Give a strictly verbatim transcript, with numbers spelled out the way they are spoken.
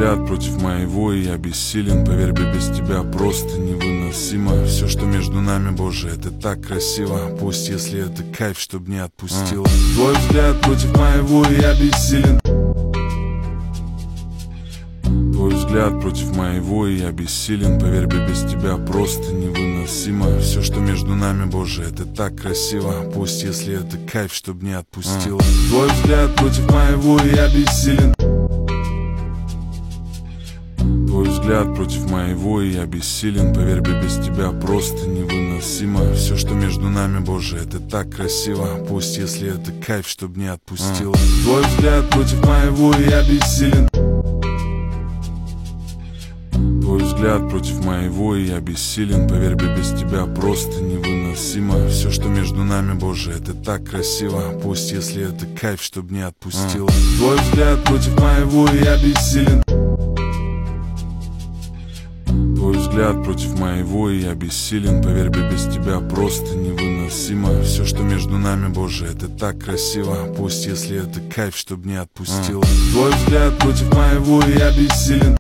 взгляд против моего, и я бессилен. Поверь, без тебя просто невыносимо. Все, что между нами, Боже, это так красиво. Пусть, если это кайф, чтоб не отпустила. Твой взгляд против моего, и я бессилен. Твой взгляд против моего, и я бессилен. Поверь, без тебя просто невыносимо. Все, что между нами, Боже, это так красиво. Пусть, если это кайф, чтоб не отпустила. Твой взгляд против моего, и я бессилен. Твой взгляд против моего, и я бессилен. Поверь, без тебя просто невыносимо. Все, что между нами, Боже, это так красиво. Пусть, если это кайф, чтоб не отпустила. Твой взгляд против моего, и я бессилен. Твой взгляд против моего, и я бессилен. Поверь, без тебя просто невыносимо. Все, что между нами, Боже, это так красиво. Пусть, если это кайф, чтоб не отпустила. Твой взгляд против моего, и я бессилен. Твой взгляд против моего, и я бессилен. Поверь, без тебя просто невыносимо. Все, что между нами, Боже, это так красиво. Пусть, если это кайф, чтоб не отпустила. Твой взгляд против моего, и я бессилен.